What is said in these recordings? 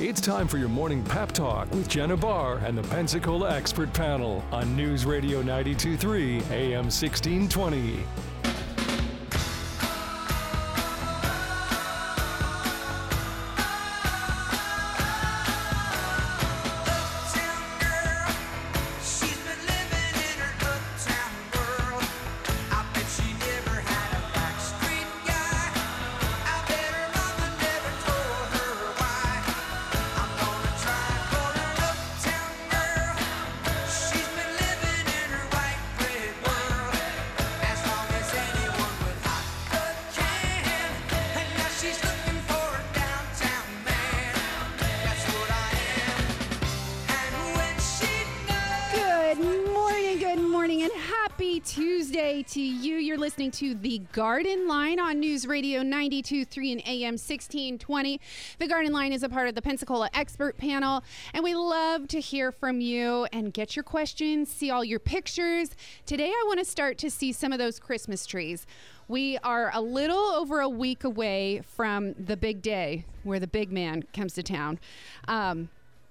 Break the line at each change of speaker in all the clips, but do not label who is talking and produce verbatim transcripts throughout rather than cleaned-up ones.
It's time for your morning pep talk with Jenna Barr and the Pensacola Expert Panel on News Radio ninety-two point three A M sixteen twenty.
Tuesday to you. You're listening to The Garden Line on News Radio ninety-two point three and A M sixteen twenty. The Garden Line is a part of the Pensacola Expert Panel, and we love to hear from you and get your questions, see all your pictures. Today, I want to start to see some of those Christmas trees. We are a little over a week away from the big day where the big man comes to town. Um,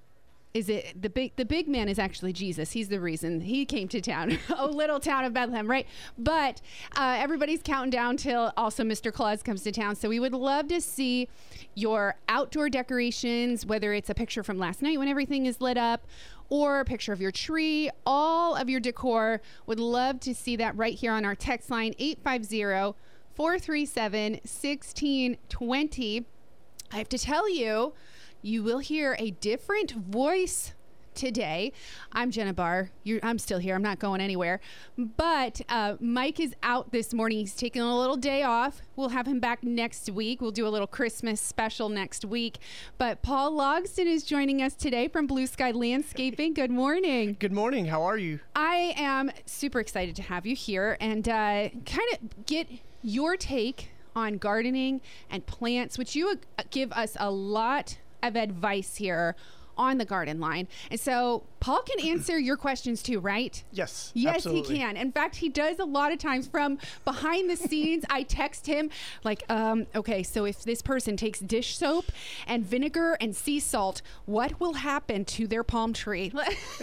Is it the big, the big man is actually Jesus. He's the reason he came to town, a little town of Bethlehem, right? But uh, everybody's counting down till also Mister Claus comes to town. So we would love to see your outdoor decorations, whether it's a picture from last night when everything is lit up or a picture of your tree, all of your decor. Would love to see that right here on our text line, eight five zero, four three seven, one six two zero. I have to tell you, you will hear a different voice today. I'm Jenna Barr. You're, I'm still here. I'm not going anywhere. But uh, Mike is out this morning. He's taking a little day off. We'll have him back next week. We'll do a little Christmas special next week. But Paul Logston is joining us today from Blue Sky Landscaping. Good morning.
Good morning. How are you?
I am super excited to have you here and uh, kind of get your take on gardening and plants, which you uh, give us a lot of advice here on the Garden Line. And so Paul can answer your questions too, right?
Yes,
Yes,
absolutely.
he can. In fact, he does a lot of times from behind the scenes. I text him like, um, okay, so if this person takes dish soap and vinegar and sea salt, what will happen to their palm tree?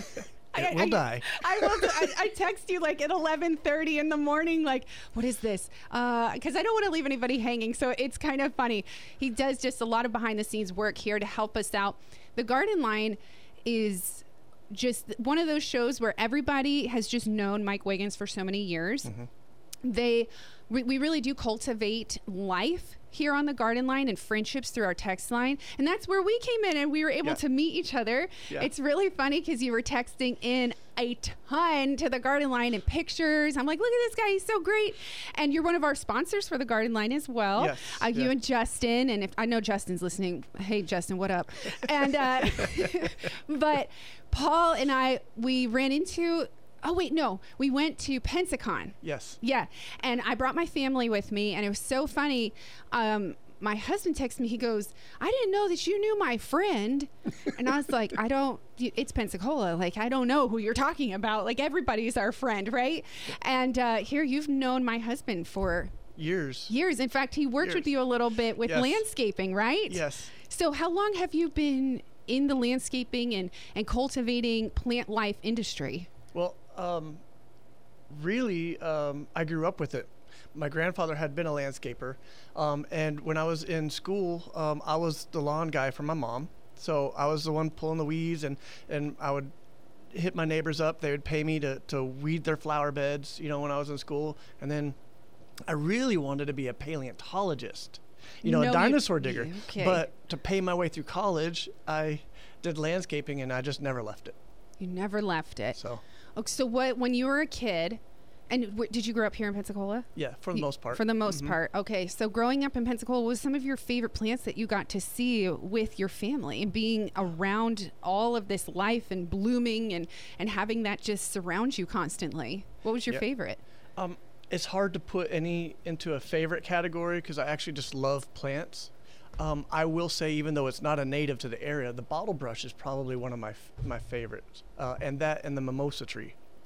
It
I,
will
I,
die.
I will. I, I text you like at eleven thirty in the morning, like, what is this? Because uh, I don't want to leave anybody hanging. So it's kind of funny. He does just a lot of behind the scenes work here to help us out. The Garden Line is just one of those shows where everybody has just known Mike Wiggins for so many years. Mm-hmm. They, we, we really do cultivate life here on the Garden Line and friendships through our text line. And that's where we came in and we were able yeah. to meet each other. Yeah. It's really funny because you were texting in a ton to the Garden Line and pictures. I'm like, look at this guy. He's so great. And you're one of our sponsors for the Garden Line as well.
Yes.
Uh, you
yeah.
and Justin. And if I know Justin's listening. Hey, Justin, what up? And, uh, but Paul and I, we ran into Oh, wait, no. We went to Pensacon.
Yes.
Yeah. And I brought my family with me, and it was so funny. Um, my husband texted me. He goes, I didn't know that you knew my friend. And I was like, I don't, it's Pensacola. Like, I don't know who you're talking about. Like, everybody's our friend, right? And uh, here you've known my husband for
years.
Years. In fact, he worked
years.
with you a little bit with
yes.
landscaping, right?
Yes.
So how long have you been in the landscaping and, and cultivating plant life industry?
Well, um, really, um, I grew up with it. My grandfather had been a landscaper, um, and when I was in school, um, I was the lawn guy for my mom. So I was the one pulling the weeds, and, and I would hit my neighbors up. They would pay me to, to weed their flower beds, you know, when I was in school. And then I really wanted to be a paleontologist, you know,
no,
a dinosaur
you,
digger.
Okay.
But to pay my way through college, I did landscaping, and I just never left it.
You never left it.
So.
Okay, so what, when you were a kid, and w- did you grow up here in Pensacola?
Yeah, for the
you,
most part.
For the most
mm-hmm.
part. Okay, so growing up in Pensacola, was some of your favorite plants that you got to see with your family and being around all of this life and blooming and, and having that just surround you constantly? What was your
yeah.
favorite?
Um, it's hard to put any into a favorite category because I actually just love plants. Um, I will say, even though it's not a native to the area, the bottle brush is probably one of my f- my favorites, uh, and that and the mimosa tree.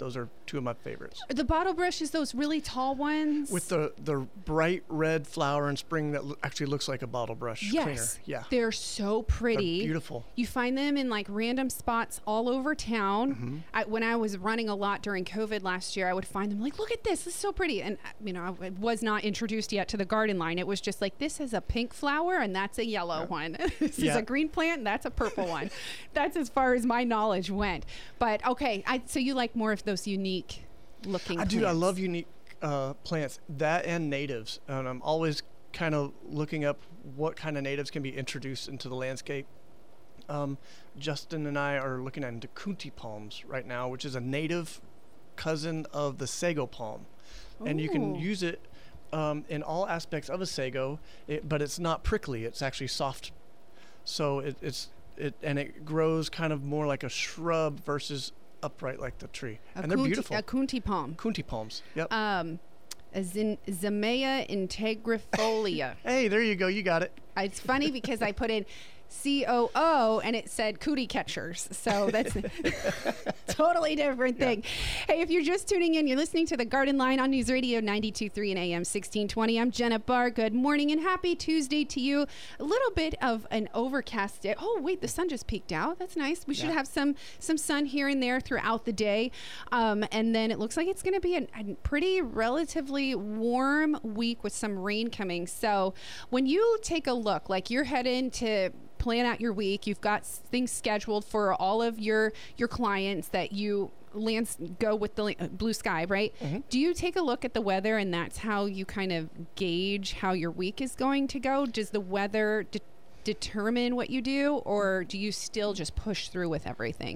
Those are two of my favorites.
The bottle brush is those really tall ones?
With the, the bright red flower in spring that lo- actually looks like a bottle brush
yes.
cleaner. Yeah.
They're so pretty.
They're beautiful.
You find them in like random spots all over town.
Mm-hmm.
I, when I was running a lot during COVID last year, I would find them like, look at this. This is so pretty. And, you know, I was not introduced yet to the garden line. It was just like, this is a pink flower and that's a yellow yeah. one. This yeah. is a green plant and that's a purple one. That's as far as my knowledge went. But okay, I, so you like more of those unique looking
I
plants.
do. I love unique uh, plants, that and natives. And I'm always kind of looking up what kind of natives can be introduced into the landscape. Um, Justin and I are looking into Kunti palms right now, which is a native cousin of the sago palm. Ooh. And you can use it um, in all aspects of a sago, it, but it's not prickly. It's actually soft. So it, it's it and it grows kind of more like a shrub versus upright like the tree.
A
and they're
kunti,
beautiful.
A Kunti palm.
Kunti palms. Yep.
Um, a Zin- Zamea integrifolia.
Hey, there you go. You got it.
It's funny because I put in C O O and it said cootie catchers. So that's a totally different thing. Yeah. Hey, if you're just tuning in, you're listening to The Garden Line on News Radio ninety-two point three and A M sixteen twenty. I'm Jenna Barr. Good morning and happy Tuesday to you. A little bit of an overcast day. Oh, wait, the sun just peeked out. That's nice. We should yeah. have some some sun here and there throughout the day. Um, and then it looks like it's going to be a, a pretty relatively warm week with some rain coming. So when you take a look, like you're heading to plan out your week, you've got things scheduled for all of your your clients that you lands go with the uh, blue sky, right? Mm-hmm. Do you take a look at the weather and that's how you kind of gauge how your week is going to go? Does the weather de- determine what you do, or do you still just push through with everything?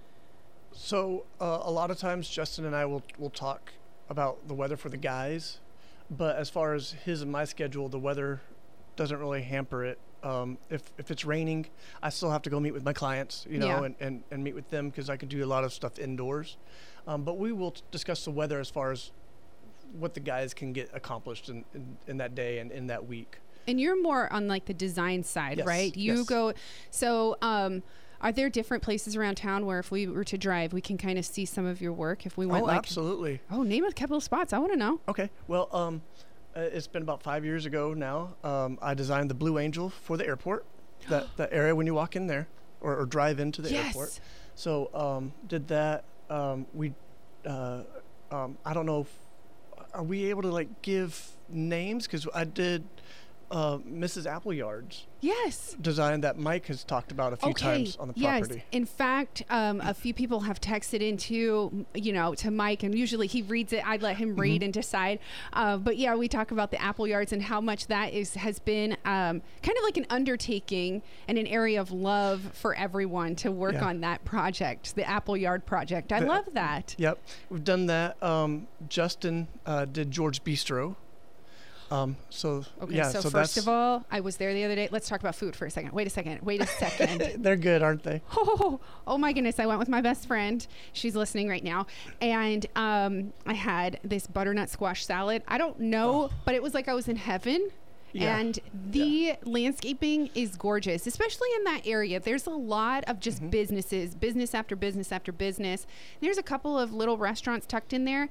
So uh, a lot of times Justin and I will will talk about the weather for the guys, but as far as his and my schedule, the weather doesn't really hamper it. Um, if, if it's raining, I still have to go meet with my clients, you know,
yeah.
and, and, and meet with them because I can do a lot of stuff indoors. Um, but we will t- discuss the weather as far as what the guys can get accomplished in, in, in that day and in that week.
And you're more on like the design side,
yes.
right? You
yes.
go, so um, are there different places around town where if we were to drive, we can kind of see some of your work if we went
oh,
like.
absolutely.
Oh, name a couple of spots. I want to know.
Okay. Well, um, uh, it's been about five years ago now. Um, I designed the Blue Angel for the airport. That, that area when you walk in there or, or drive into the
yes.
airport. So um, did that. Um, we, uh, um, I don't know, if, are we able to like give names? Because I did uh, Missus Appleyard's
yes.
design that Mike has talked about a few
okay.
times on the property.
Yes. In fact, um, a few people have texted into, you know, to Mike, and usually he reads it. I let him read mm-hmm. and decide. Uh, but yeah, we talk about the Appleyards and how much that is has been um, kind of like an undertaking and an area of love for everyone to work yeah. on that project, the Appleyard project. I
the,
love that.
Yep. We've done that. Um, Justin uh, did George Bistro. Um, so,
okay,
yeah,
so,
so
first
that's
of all, I was there the other day. Let's talk about food for a second. Wait a second. Wait a second.
They're good, aren't they?
Oh, oh my goodness. I went with my best friend. She's listening right now. And um, I had this butternut squash salad. I don't know, oh. but it was like I was in heaven. Yeah. And the yeah. landscaping is gorgeous, especially in that area. There's a lot of just mm-hmm. businesses, business after business after business. There's a couple of little restaurants tucked in there.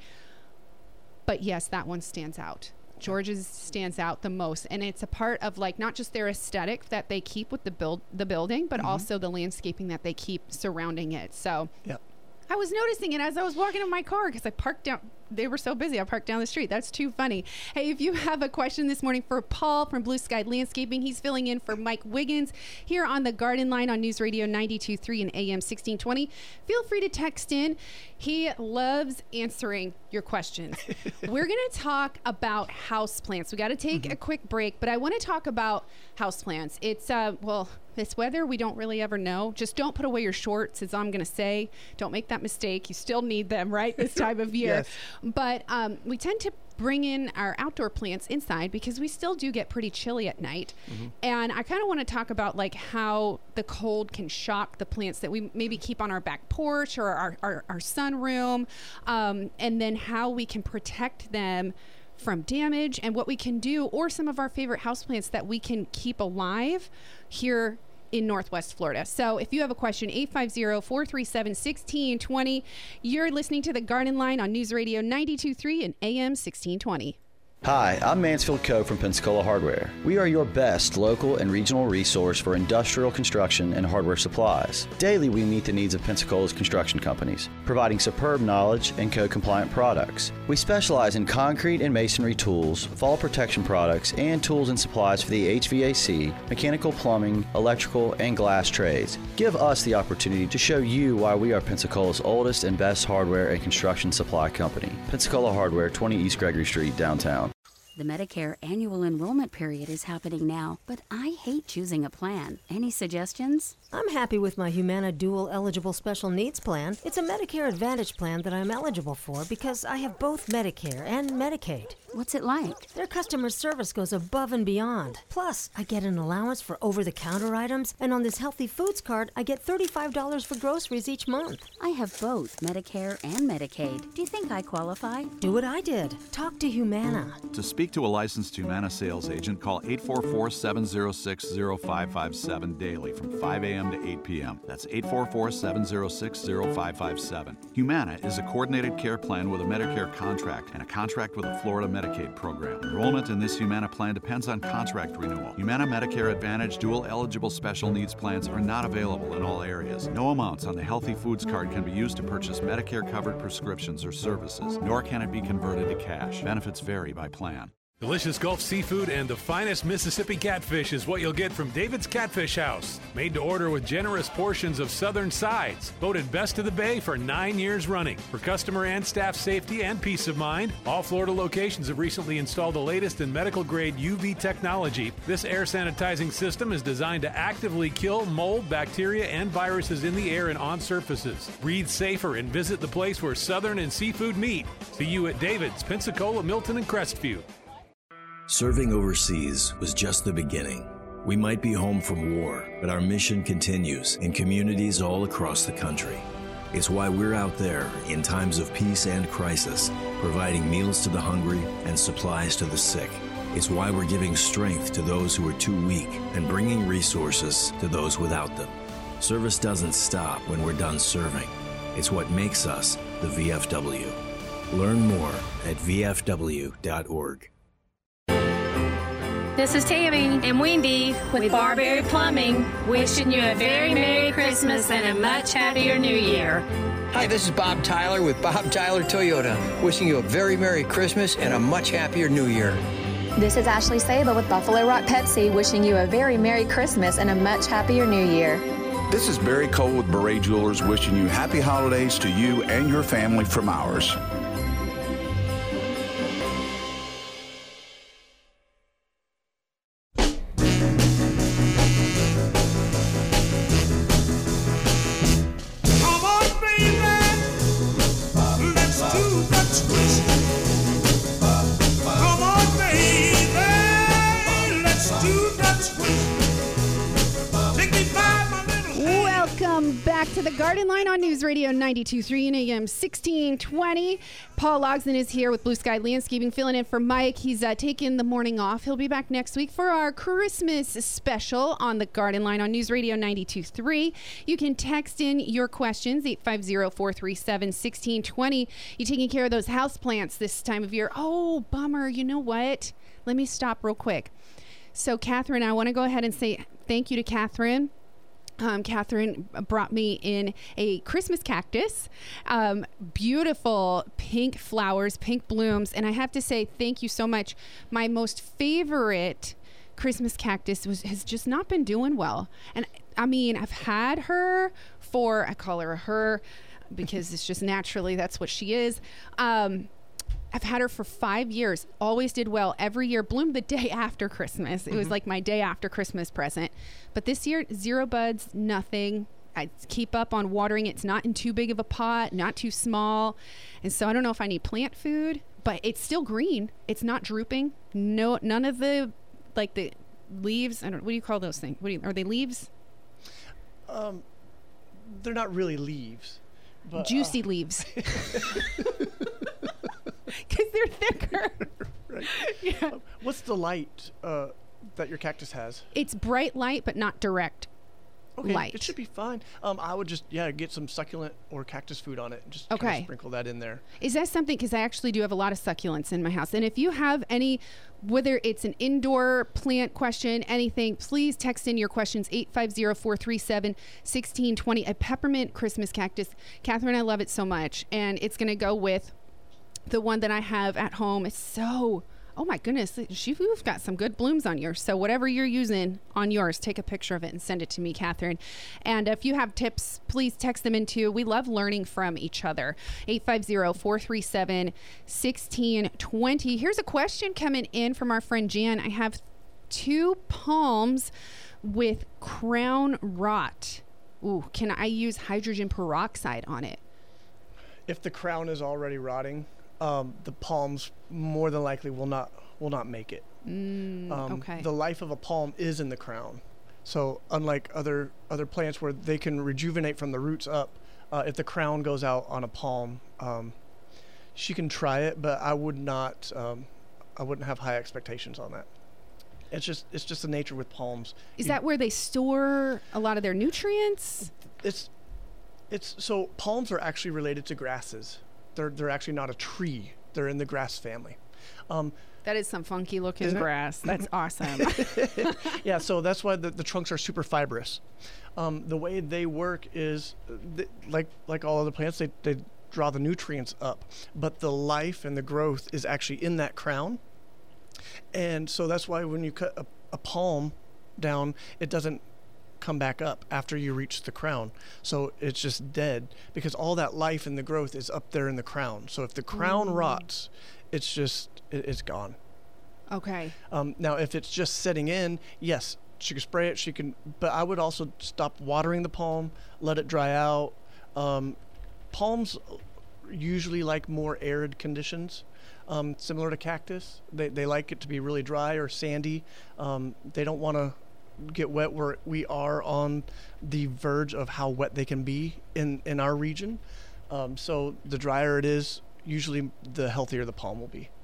But yes, that one stands out. George's stands out the most, and it's a part of like not just their aesthetic that they keep with the build the building, but mm-hmm. also the landscaping that they keep surrounding it. So
yep.
I was noticing it as I was walking in my car because I parked down. They were so busy. I parked down the street. That's too funny. Hey, if you have a question this morning for Paul from Blue Sky Landscaping, he's filling in for Mike Wiggins here on the Garden Line on News Radio ninety-two point three and A M sixteen twenty. Feel free to text in. He loves answering your questions. We're going to talk about houseplants. We got to take mm-hmm. a quick break, but I want to talk about houseplants. It's, uh, well, this weather, we don't really ever know. Just don't put away your shorts, as I'm going to say. Don't make that mistake. You still need them, right, this time of year.
Yes.
But um, we tend to bring in our outdoor plants inside because we still do get pretty chilly at night. Mm-hmm. And I kind of want to talk about like how the cold can shock the plants that we maybe keep on our back porch or our, our, our sunroom, um, and then how we can protect them from damage and what we can do, or some of our favorite houseplants that we can keep alive here in Northwest Florida. So if you have a question, eight five zero, four three seven, one six two zero. You're listening to The Garden Line on News Radio ninety-two point three and A M sixteen twenty.
Hi, I'm Mansfield Coe from Pensacola Hardware. We are your best local and regional resource for industrial construction and hardware supplies. Daily, we meet the needs of Pensacola's construction companies, providing superb knowledge and code-compliant products. We specialize in concrete and masonry tools, fall protection products, and tools and supplies for the H V A C, mechanical, plumbing, electrical, and glass trades. Give us the opportunity to show you why we are Pensacola's oldest and best hardware and construction supply company. Pensacola Hardware, twenty East Gregory Street, downtown.
The Medicare annual enrollment period is happening now, but I hate choosing a plan. Any suggestions?
I'm happy with my Humana Dual Eligible Special Needs Plan. It's a Medicare Advantage plan that I'm eligible for because I have both Medicare and Medicaid.
What's it like?
Their customer service goes above and beyond. Plus, I get an allowance for over-the-counter items, and on this Healthy Foods card, I get thirty-five dollars for groceries each month.
I have both Medicare and Medicaid. Do you think I qualify?
Do what I did. Talk to Humana.
To speak to a licensed Humana sales agent, call eight four four, seven zero six, zero five five seven daily from five a.m. to eight p.m. That's eight four four, seven zero six, zero five five seven. Humana is a coordinated care plan with a Medicare contract and a contract with a Florida Medicaid program. Enrollment in this Humana plan depends on contract renewal. Humana Medicare Advantage dual eligible special needs plans are not available in all areas. No amounts on the Healthy Foods card can be used to purchase Medicare-covered prescriptions or services, nor can it be converted to cash. Benefits vary by plan.
Delicious Gulf seafood and the finest Mississippi catfish is what you'll get from David's Catfish House. Made to order with generous portions of southern sides. Voted Best of the Bay for nine years running. For customer and staff safety and peace of mind, all Florida locations have recently installed the latest in medical-grade U V technology. This air sanitizing system is designed to actively kill mold, bacteria, and viruses in the air and on surfaces. Breathe safer and visit the place where southern and seafood meet. See you at David's, Pensacola, Milton, and Crestview.
Serving overseas was just the beginning. We might be home from war, but our mission continues in communities all across the country. It's why we're out there in times of peace and crisis, providing meals to the hungry and supplies to the sick. It's why we're giving strength to those who are too weak and bringing resources to those without them. Service doesn't stop when we're done serving. It's what makes us the V F W. Learn more at v f w dot org.
This is Tammy and Wendy with, with Barberry Plumbing, wishing you a very Merry Christmas and a much happier New Year.
Hi, this is Bob Tyler with Bob Tyler Toyota, wishing you a very Merry Christmas and a much happier New Year.
This is Ashley Saba with Buffalo Rock Pepsi, wishing you a very Merry Christmas and a much happier New Year.
This is Barry Cole with Beret Jewelers, wishing you happy holidays to you and your family from ours.
To the Garden Line on News Radio ninety-two point three and A M sixteen twenty. Paul Logsdon is here with Blue Sky Landscaping, filling in for Mike. He's uh, taking the morning off. He'll be back next week for our Christmas special on the Garden Line on News Radio ninety-two point three. You can text in your questions, eight five zero, four three seven, one six two zero. You taking care of those house plants this time of year? Oh, bummer. You know what? Let me stop real quick. So, Catherine, I want to go ahead and say thank you to Catherine. Um, Catherine brought me in a Christmas cactus, um, beautiful pink flowers, pink blooms, and I have to say thank you so much. My most favorite Christmas cactus was has just not been doing well, and I mean I've had her for I call her a her because it's just naturally that's what she is. Um, I've had her for five years, always did well every year, bloomed the day after Christmas. It mm-hmm. was like my day after Christmas present. But this year, zero buds, nothing. I keep up on watering. It's not in too big of a pot, not too small. And so I don't know if I need plant food, but it's still green. It's not drooping. No, none of the, like the leaves, I don't what do you call those things? What do you, are they leaves?
Um, they're not really leaves. But,
Juicy
uh,
leaves. Because they're thicker.
Right.
Yeah.
Uh, what's the light uh, that your cactus has?
It's bright light, but not direct.
Okay,
light.
It should be fine. Um, I would just, yeah, get some succulent or cactus food on it. And just
Okay.
kind of sprinkle that in there.
Is that something, because I actually do have a lot of succulents in my house. And if you have any, whether it's an indoor plant question, anything, please text in your questions, eight five zero, four three seven, one six two zero. A peppermint Christmas cactus. Catherine, I love it so much. And it's going to go with the one that I have at home. It's so... Oh my goodness, you've got some good blooms on yours. So whatever you're using on yours, take a picture of it and send it to me, Catherine. And if you have tips, please text them in too. We love learning from each other. eight five zero, four three seven, one six two zero. Here's a question coming in from our friend Jan. I have two palms with crown rot. Ooh, can I use hydrogen peroxide on it?
If the crown is already rotting, um, the palms more than likely will not will not make it.
Mm,
um,
okay.
The life of a palm is in the crown. So unlike other other plants where they can rejuvenate from the roots up, uh, if the crown goes out on a palm, um, she can try it, but I would not. Um, I wouldn't have high expectations on that. It's just it's just the nature with palms.
Is
You-
that where they store a lot of their nutrients?
It's it's so palms are actually related to grasses. They're they're actually not a tree. They're in the grass family. Um,
That is some funky looking
Isn't it?
grass. That's awesome.
yeah, so that's why the, the trunks are super fibrous. Um, the way they work is, uh, th- like like all other plants, they, they draw the nutrients up, but the life and the growth is actually in that crown. And so that's why when you cut a, a palm down, it doesn't come back up after you reach the crown. So it's just dead because all that life and the growth is up there in the crown. So if the crown
Mm.
rots, it's just, it, it's gone.
Okay.
Um, now, if it's just setting in, yes, she can spray it. She can, but I would also stop watering the palm, let it dry out. Um, palms usually like more arid conditions, um, similar to cactus. They they like it to be really dry or sandy. Um, they don't want to get wet where we are on the verge of how wet they can be in in our region. Um, so the drier it is, usually the healthier the palm will be.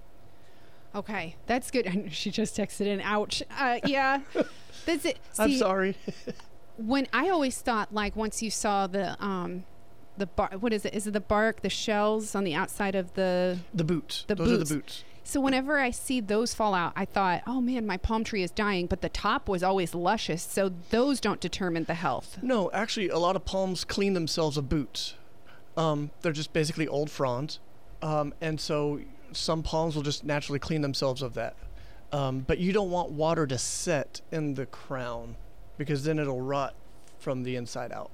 Okay, that's good. I know she just texted in. Ouch. Uh, yeah, that's it.
I'm
See,
sorry.
When I always thought, like, once you saw the um, the bar, what is it? Is it the bark, the shells on the outside of the
The boots.
the
Those
boots?
are the boots.
So whenever I see those fall out, I thought, oh man, my palm tree is dying. But the top was always luscious, so those don't determine the health.
No, actually, a lot of palms clean themselves of boots. Um, they're just basically old fronds, um, and so some palms will just naturally clean themselves of that. Um, but you don't want water to set in the crown because then it'll rot from the inside out.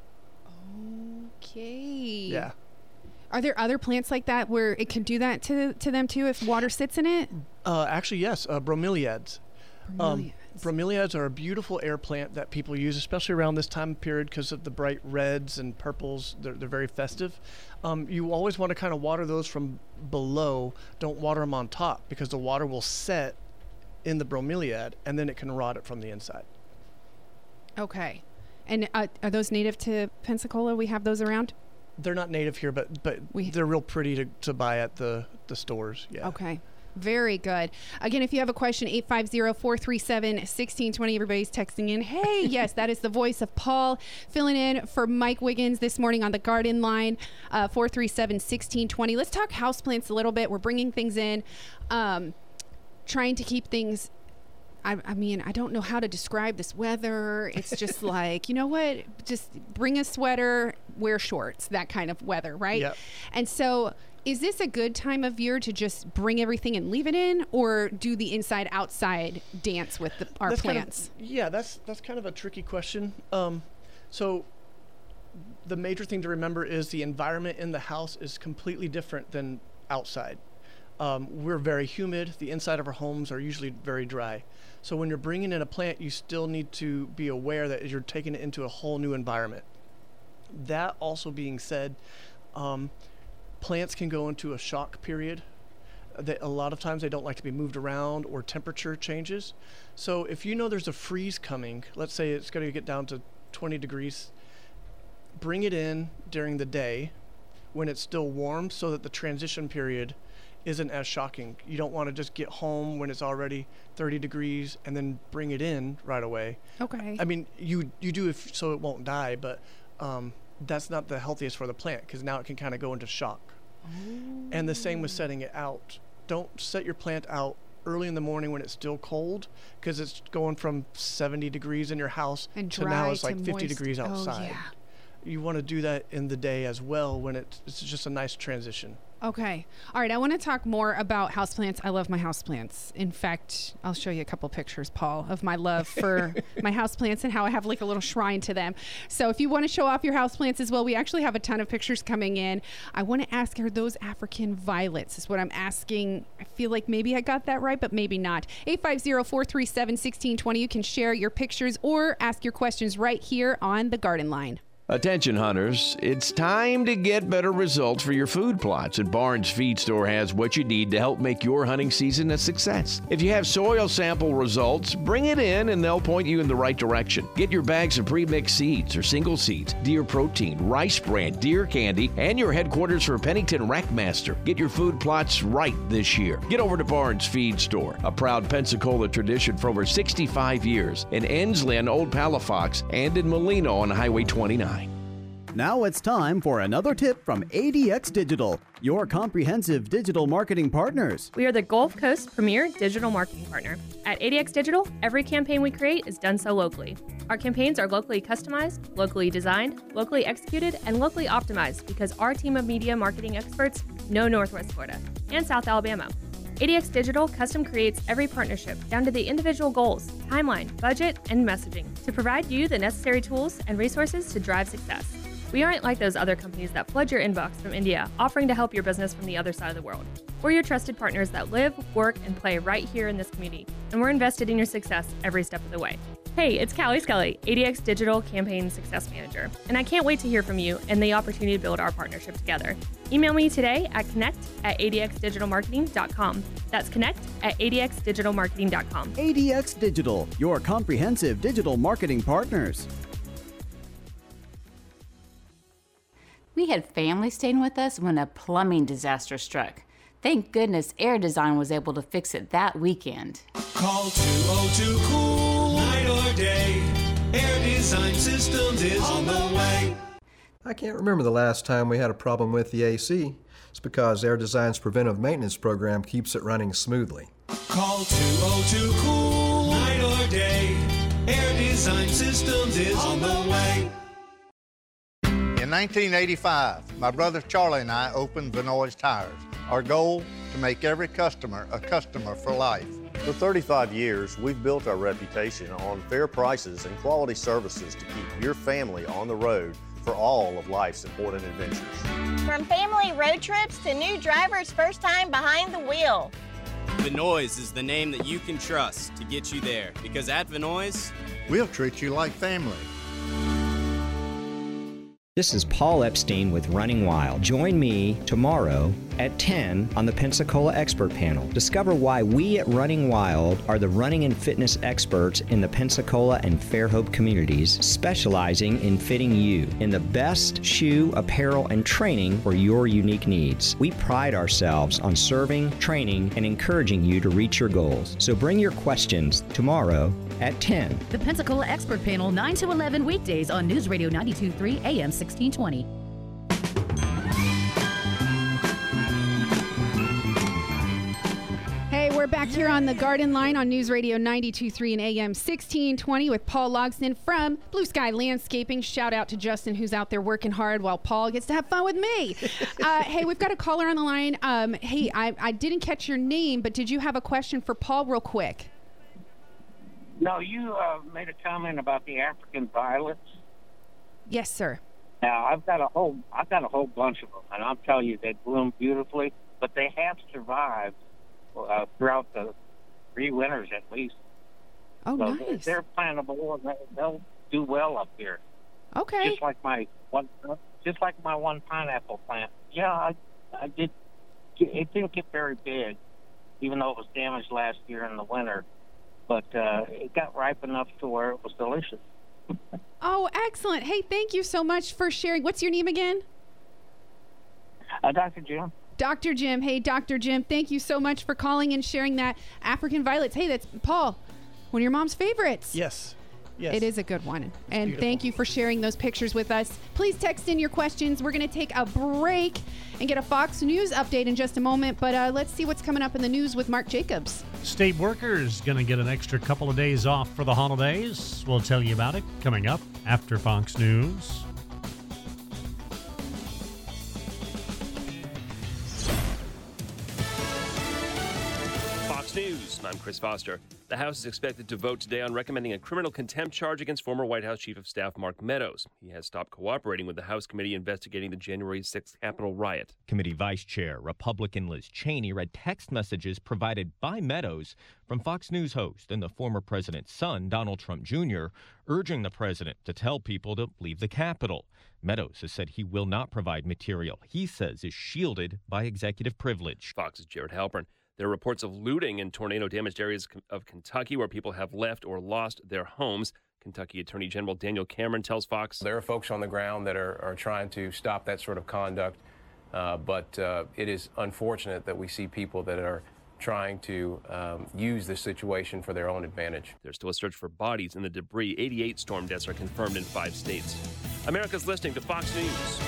Okay.
Yeah.
Are there other plants like that where it can do that to to them too if water sits in it?
Uh, actually, yes, uh, bromeliads. Um,
Bromeliads.
bromeliads are a beautiful air plant that people use, especially around this time period because of the bright reds and purples. They're, they're very festive. Um, you always want to kind of water those from below. Don't water them on top because the water will set in the bromeliad and then it can rot it from the inside.
Okay. And uh, are those native to Pensacola? We have those around?
They're not native here, but but
We-
they're real pretty to, to buy at the, the stores. Yeah.
Okay. Very good. Again, if you have a question, eight five zero, four three seven, one six two zero. Everybody's texting in. Hey, yes, that is the voice of Paul filling in for Mike Wiggins this morning on the Garden Line, uh, four three seven, one six two zero. Let's talk houseplants a little bit. We're bringing things in, um, trying to keep things I, I mean, I don't know how to describe this weather. It's just like, you know what? Just bring a sweater, wear shorts, that kind of weather, right?
Yep.
And so is this a good time of year to just bring everything and leave it in, or do the inside outside dance with the, our
That's kind of-
plants?
yeah, that's that's kind of a tricky question. Um, so the major thing to remember is the environment in the house is completely different than outside. Um, we're very humid. The inside of our homes are usually very dry. So when you're bringing in a plant, you still need to be aware that you're taking it into a whole new environment. That also being said, um, plants can go into a shock period. They, a lot of times they don't like to be moved around or temperature changes. So if you know there's a freeze coming, let's say it's going to get down to twenty degrees, bring it in during the day when it's still warm so that the transition period isn't as shocking. You don't want to just get home when it's already thirty degrees and then bring it in right away.
Okay.
I mean, you you do if so it won't die, but um, that's not the healthiest for the plant because now it can kind of go into shock. Oh. And the same with setting it out. Don't set your plant out early in the morning when it's still cold because it's going from seventy degrees in your house
and
to now it's like fifty
moist.
degrees outside.
Oh, yeah.
You want to do that in the day as well when it, it's just a nice transition.
Okay. All right. I want to talk more about houseplants. I love my houseplants. In fact, I'll show you a couple pictures, Paul, of my love for my houseplants and how I have like a little shrine to them. So if you want to show off your houseplants as well, we actually have a ton of pictures coming in. I want to ask, are those African violets is what I'm asking. I feel like maybe I got that right, but maybe not. eight five zero, four three seven, one six two zero. You can share your pictures or ask your questions right here on the Garden Line.
Attention hunters, it's time to get better results for your food plots, and Barnes Feed Store has what you need to help make your hunting season a success. If you have soil sample results, bring it in and they'll point you in the right direction. Get your bags of pre-mixed seeds or single seeds, deer protein, rice bran, deer candy, and your headquarters for Pennington Rackmaster. Get your food plots right this year. Get over to Barnes Feed Store, a proud Pensacola tradition for over sixty-five years, in Ensley on Old Palafox and in Molino on Highway twenty-nine.
Now it's time for another tip from A D X Digital, your comprehensive digital marketing partners.
We are the Gulf Coast premier digital marketing partner. At A D X Digital, every campaign we create is done so locally. Our campaigns are locally customized, locally designed, locally executed, and locally optimized because our team of media marketing experts know Northwest Florida and South Alabama. A D X Digital custom creates every partnership down to the individual goals, timeline, budget, and messaging to provide you the necessary tools and resources to drive success. We aren't like those other companies that flood your inbox from India, offering to help your business from the other side of the world. We're your trusted partners that live, work, and play right here in this community, and we're invested in your success every step of the way. Hey, it's Callie Scully, A D X Digital Campaign Success Manager, and I can't wait to hear from you and the opportunity to build our partnership together. Email me today at connect at A D X digital marketing dot com. That's connect at A D X digital marketing dot com.
A D X Digital, your comprehensive digital marketing partners.
We had family staying with us when a plumbing disaster struck. Thank goodness Air Design was able to fix it that weekend.
Call two oh two cool, night or day. Air Design Systems is on the way.
I can't remember the last time we had a problem with the A C. It's because Air Design's preventive maintenance program keeps it running smoothly.
Call two oh two cool, night or day. Air Design Systems is on the way.
In nineteen eighty-five, my brother Charlie and I opened Vinoy's Tires. Our goal, to make every customer a customer for life.
For thirty-five years, we've built our reputation on fair prices and quality services to keep your family on the road for all of life's important adventures.
From family road trips to new drivers' first time behind the wheel.
Vinoy's is the name that you can trust to get you there, because at Vinoy's,
we'll treat you like family.
This is Paul Epstein with Running Wild. Join me tomorrow at ten on the Pensacola Expert Panel. Discover why we at Running Wild are the running and fitness experts in the Pensacola and Fairhope communities, specializing in fitting you in the best shoe, apparel, and training for your unique needs. We pride ourselves on serving, training, and encouraging you to reach your goals. So bring your questions tomorrow at ten.
The Pensacola Expert Panel, nine to eleven weekdays on News Radio ninety-two point three A M sixteen twenty.
Hey, we're back here on the Garden Line on News Radio ninety-two point three and A M sixteen twenty with Paul Logsdon from Blue Sky Landscaping. Shout out to Justin, who's out there working hard while Paul gets to have fun with me. uh, hey, we've got a caller on the line. Um, hey, I, I didn't catch your name, but did you have a question for Paul real quick?
No, you uh, made a comment about the African violets.
Yes, sir.
Now I've got a whole, I've got a whole bunch of them, and I'll tell you, they bloom beautifully. But they have survived uh, throughout the three winters at least.
Oh,
so
nice.
They're plantable, and they'll do well up here.
Okay.
Just like my one, just like my one pineapple plant. Yeah, I, I did. It didn't get very big, even though it was damaged last year in the winter. But uh, it got ripe enough to where it was delicious.
Oh, excellent. Hey, thank you so much for sharing. What's your name again?
Uh, Doctor Jim.
Doctor Jim. Hey, Doctor Jim, thank you so much for calling and sharing that. African violets. Hey, that's Paul, one of your mom's favorites.
Yes. Yes.
It is a good one.
It's
and
beautiful.
Thank you for sharing those pictures with us. Please text in your questions. We're going to take a break and get a Fox News update in just a moment. But uh, let's see what's coming up in the news with Mark Jacobs.
State workers going to get an extra couple of days off for the holidays. We'll tell you about it coming up after Fox News.
Fox News. I'm Chris Foster. The House is expected to vote today on recommending a criminal contempt charge against former White House Chief of Staff Mark Meadows. He has stopped cooperating with the House committee investigating the January sixth Capitol riot.
Committee Vice Chair Republican Liz Cheney read text messages provided by Meadows from Fox News host and the former president's son, Donald Trump Junior, urging the president to tell people to leave the Capitol. Meadows has said he will not provide material he says is shielded by executive privilege.
Fox's Jared Halpern. There are reports of looting in tornado-damaged areas of Kentucky where people have left or lost their homes. Kentucky Attorney General Daniel Cameron tells Fox.
There are folks on the ground that are, are trying to stop that sort of conduct, uh, but uh, it is unfortunate that we see people that are trying to um, use this situation for their own advantage.
There's still a search for bodies in the debris. eighty-eight storm deaths are confirmed in five states. America's listening to Fox News.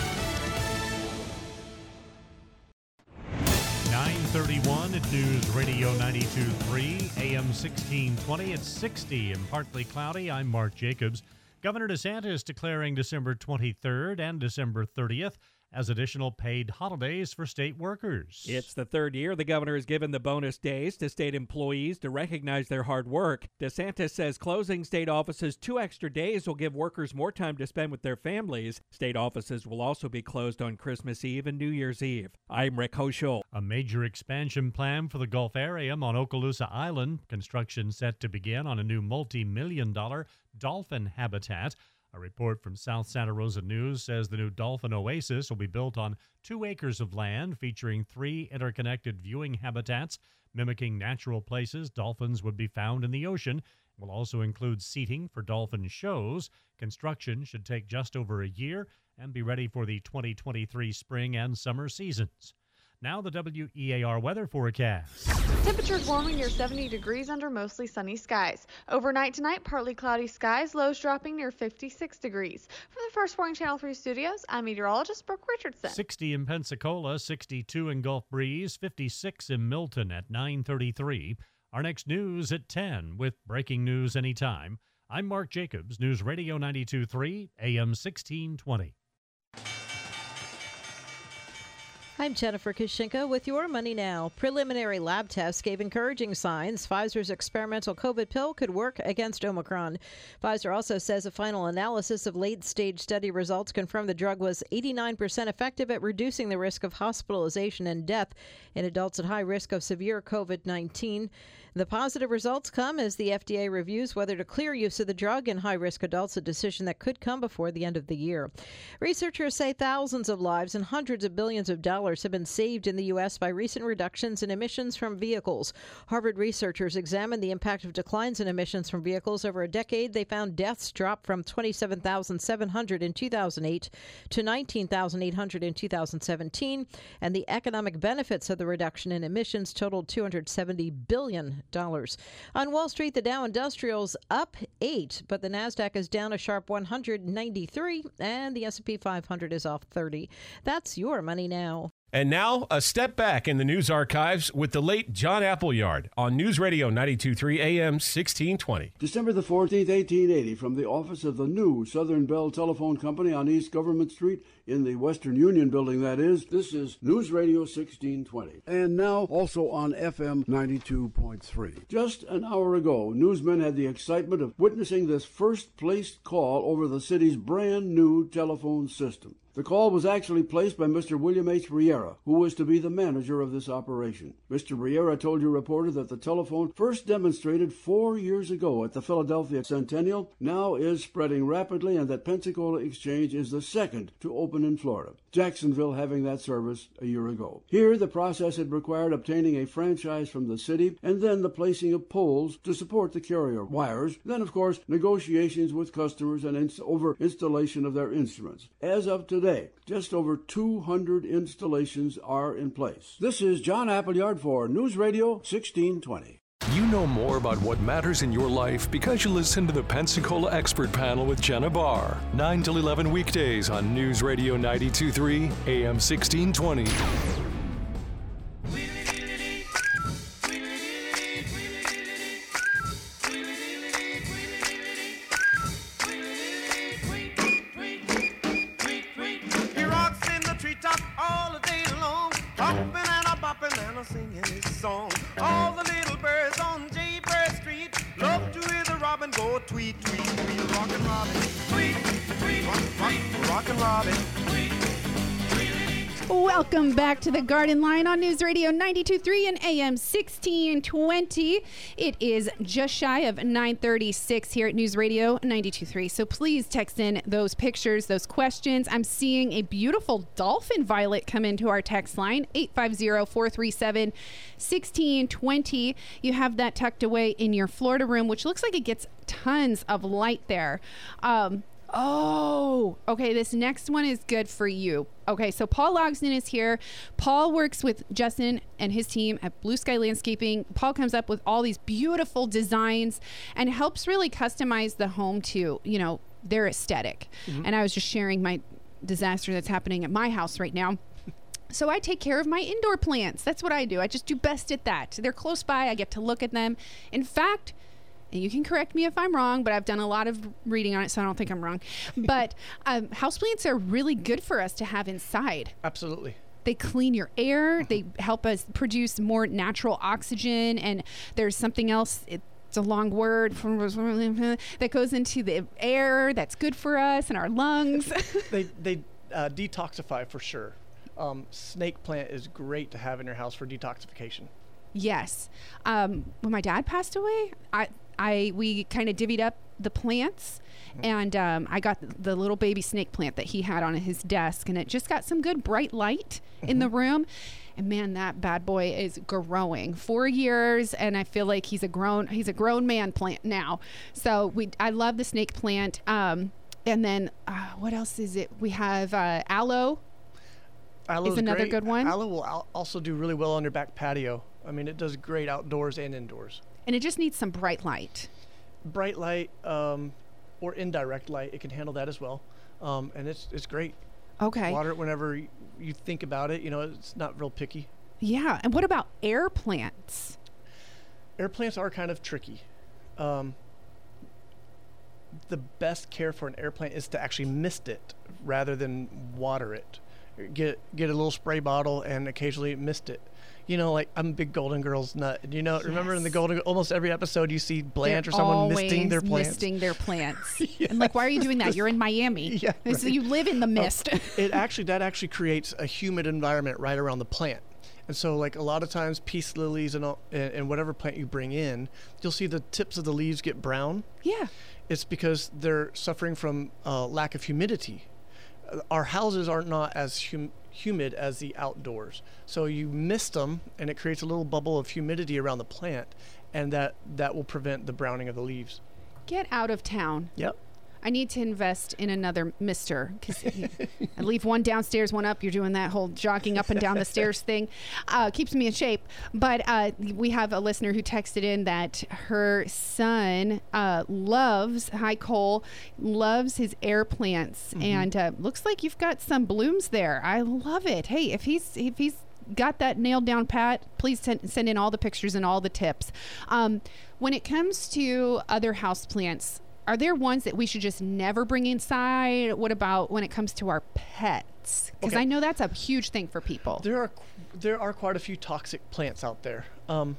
nine thirty-one at News Radio ninety-two point three, A M sixteen twenty. It's sixty and partly cloudy. I'm Mark Jacobs. Governor DeSantis declaring December twenty-third and December thirtieth as additional paid holidays for state workers.
It's the third year the governor has given the bonus days to state employees to recognize their hard work. DeSantis says closing state offices two extra days will give workers more time to spend with their families. State offices will also be closed on Christmas Eve and New Year's Eve. I'm Rick Hochul.
A major expansion plan for the Gulf area on Okaloosa Island. Construction set to begin on a new multi-million dollar dolphin habitat. A report from South Santa Rosa News says the new dolphin oasis will be built on two acres of land featuring three interconnected viewing habitats mimicking natural places dolphins would be found in the ocean. It will also include seating for dolphin shows. Construction should take just over a year and be ready for the twenty twenty-three spring and summer seasons. Now the W E A R weather forecast.
Temperatures warming near seventy degrees under mostly sunny skies. Overnight tonight, partly cloudy skies, lows dropping near fifty-six degrees. From the First Warning Channel three studios, I'm meteorologist Brooke Richardson.
sixty in Pensacola, sixty-two in Gulf Breeze, fifty-six in Milton at nine thirty-three. Our next news at ten with breaking news anytime. I'm Mark Jacobs, News Radio ninety-two point three, A M sixteen twenty.
I'm Jennifer Kushinka with your Money Now. Preliminary lab tests gave encouraging signs Pfizer's experimental COVID pill could work against Omicron. Pfizer also says a final analysis of late-stage study results confirmed the drug was eighty-nine percent effective at reducing the risk of hospitalization and death in adults at high risk of severe COVID nineteen. The positive results come as the F D A reviews whether to clear use of the drug in high-risk adults, a decision that could come before the end of the year. Researchers say thousands of lives and hundreds of billions of dollars have been saved in the U S by recent reductions in emissions from vehicles. Harvard researchers examined the impact of declines in emissions from vehicles over a decade. They found deaths drop from twenty-seven thousand seven hundred in two thousand eight to nineteen thousand eight hundred in two thousand seventeen, and the economic benefits of the reduction in emissions totaled two hundred seventy billion dollars. On Wall Street, the Dow Industrial's up eight, but the Nasdaq is down a sharp one hundred ninety-three, and the S and P five hundred is off thirty. That's your Money Now.
And now, a step back in the news archives with the late John Appleyard on News Radio ninety-two point three A M sixteen twenty.
December the fourteenth, eighteen eighty, from the office of the new Southern Bell Telephone Company on East Government Street in the Western Union Building, that is, this is News Radio sixteen twenty. And now also on F M ninety-two point three. Just an hour ago, newsmen had the excitement of witnessing this first-placed call over the city's brand-new telephone system. The call was actually placed by Mister William H. Riera, who was to be the manager of this operation. Mister Riera told your reporter that the telephone, first demonstrated four years ago at the Philadelphia Centennial, now is spreading rapidly, and that Pensacola Exchange is the second to open in Florida, Jacksonville having that service a year ago. Here, the process had required obtaining a franchise from the city and then the placing of poles to support the carrier wires, then, of course, negotiations with customers and ins- over installation of their instruments. As of today, today. Just over two hundred installations are in place. This is John Appleyard for News Radio sixteen twenty.
You know more about what matters in your life because you listen to the Pensacola Expert Panel with Jenna Barr. nine till eleven weekdays on News Radio ninety-two point three, A M sixteen twenty.
He rocks in the treetop all the day long, hopping and a bopping and a singing his song. All the little birds on Jaybird Street love to hear the robin go tweet, tweet, tweet, rockin' robin, tweet, tweet, rock, rock, rockin' robin, tweet.
Welcome back to the Garden Line on News Radio ninety-two point three and A M sixteen twenty. It is just shy of nine thirty-six here at News Radio ninety-two point three. So please text in those pictures, those questions. I'm seeing a beautiful dolphin violet come into our text line, eight five zero, four three seven, one six two zero. You have that tucked away in your Florida room, which looks like it gets tons of light there. Um, Oh, okay. This next one is good for you. Okay, so Paul Logsden is here. Paul works with Justin and his team at Blue Sky Landscaping. Paul comes up with all these beautiful designs and helps really customize the home to, you know, their aesthetic. Mm-hmm. And I was just sharing my disaster that's happening at my house right now. So I take care of my indoor plants. That's what I do. I just do best at that. They're close by. I get to look at them. In fact, and you can correct me if I'm wrong, but I've done a lot of reading on it, so I don't think I'm wrong. But um, houseplants are really good for us to have inside.
Absolutely.
They clean your air. They help us produce more natural oxygen. And there's something else. It's a long word that goes into the air that's good for us and our lungs.
they they uh, detoxify for sure. Um, snake plant is great to have in your house for detoxification.
Yes. Um, when my dad passed away, I, I we kind of divvied up the plants, mm-hmm. and um, I got the little baby snake plant that he had on his desk, and it just got some good bright light mm-hmm. in the room. And man, that bad boy is growing. Four years, and I feel like he's a grown he's a grown man plant now. So we I love the snake plant. Um, and then uh, what else is it? We have uh, aloe.
Aloe
is another
great.
good one.
Aloe will al- also do really well on your back patio. I mean, it does great outdoors and indoors.
And it just needs some bright light.
Bright light um, or indirect light, it can handle that as well. Um, and it's it's great.
Okay.
Water it whenever you, you think about it. You know, it's not real picky.
Yeah. And what about air plants?
Air plants are kind of tricky. Um, the best care for an air plant is to actually mist it rather than water it. Get get a little spray bottle and occasionally mist it. You know, like I'm a big Golden Girls nut. You know, yes. Remember in the Golden, almost every episode you see Blanche
They're
or someone misting their plants.
misting their plants. Yes. And like, why are you doing that? You're in Miami.
Yeah, right.
So you live in the mist.
Uh, it actually that actually creates a humid environment right around the plant. And so, like a lot of times, peace lilies and, all, and and whatever plant you bring in, you'll see the tips of the leaves get brown.
Yeah.
It's because they're suffering from uh, lack of humidity. Uh, our houses are not as hum- humid as the outdoors. So you mist them, and it creates a little bubble of humidity around the plant, and that, that will prevent the browning of the leaves.
Get out of town.
Yep.
I need to invest in another mister because I leave one downstairs, one up. You're doing that whole jogging up and down the stairs thing. Uh, keeps me in shape. But uh, we have a listener who texted in that her son uh, loves, hi Cole, loves his air plants. Mm-hmm. And uh, looks like you've got some blooms there. I love it. Hey, if he's if he's got that nailed down pat, please t- send in all the pictures and all the tips. Um, when it comes to other house plants, are there ones that we should just never bring inside? What about when it comes to our pets? Because okay. I know that's a huge thing for people.
There are there are quite a few toxic plants out there. Um,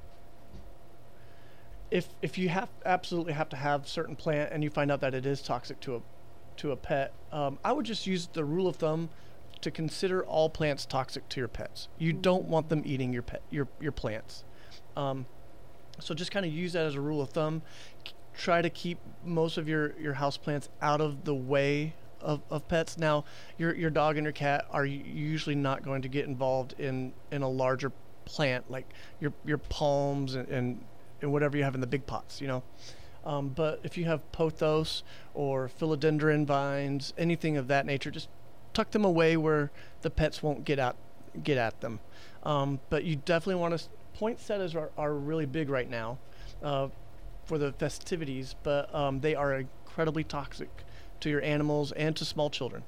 if if you have absolutely have to have certain plant and you find out that it is toxic to a to a pet, um, I would just use the rule of thumb to consider all plants toxic to your pets. You mm-hmm. don't want them eating your pet your your plants. Um, so just kind of use that as a rule of thumb. Try to keep most of your, your house plants out of the way of, of pets. Now, your your dog and your cat are usually not going to get involved in, in a larger plant like your your palms and, and, and whatever you have in the big pots, you know. Um, but if you have pothos or philodendron vines, anything of that nature, just tuck them away where the pets won't get at get at them. Um, but you definitely want to. Poinsettias are, are really big right now uh, for the festivities, but um, they are incredibly toxic to your animals and to small children.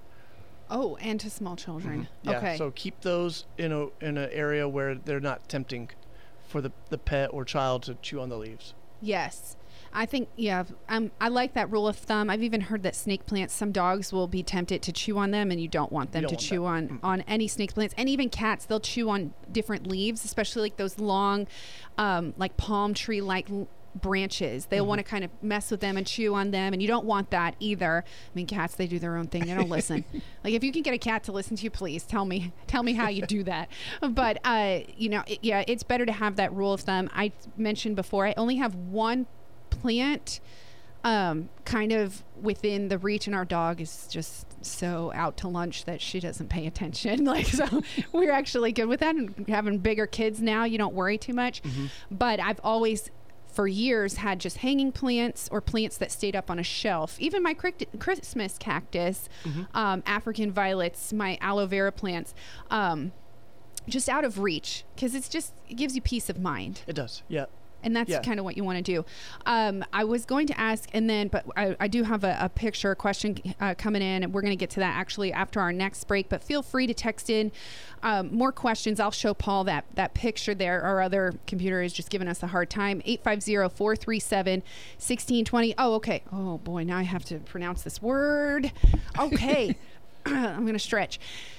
Oh, and to small children.
Mm-hmm. Yeah,
okay.
So keep those in a in an area where they're not tempting for the, the pet or child to chew on the leaves.
Yes. I think, yeah, um, I like that rule of thumb. I've even heard that snake plants, some dogs will be tempted to chew on them, and you don't want them
don't
to
want
chew
that.
on,
Mm.
on any snake plants. And even cats, they'll chew on different leaves, especially like those long, um, like palm tree-like l- branches. They'll
Mm-hmm.
want to kind of mess with them and chew on them, and you don't want that either. I mean, cats, they do their own thing. They don't listen. Like, if you can get a cat to listen to you, please tell me. Tell me how you do that. But, uh, you know, it, yeah, it's better to have that rule of thumb. I mentioned before, I only have one plant um kind of within the reach, and our dog is just so out to lunch that she doesn't pay attention. Like, so we're actually good with that, and having bigger kids now, you don't worry too much.
Mm-hmm.
But I've always for years had just hanging plants or plants that stayed up on a shelf. Even my cric- Christmas cactus,
Mm-hmm.
um, African violets, my aloe vera plants, um just out of reach, because it's just, it gives you peace of mind.
It does, yeah.
And that's
Yeah.
kind of what you want to do. Um, I was going to ask, and then, but I, I do have a, a picture, a question uh, coming in, and we're going to get to that actually after our next break. But feel free to text in um, more questions. I'll show Paul that that picture there. Our other computer is just giving us a hard time. eight five zero, four three seven, one six two zero. Oh, okay. Oh, boy. Now I have to pronounce this word. Okay. I'm going to stretch.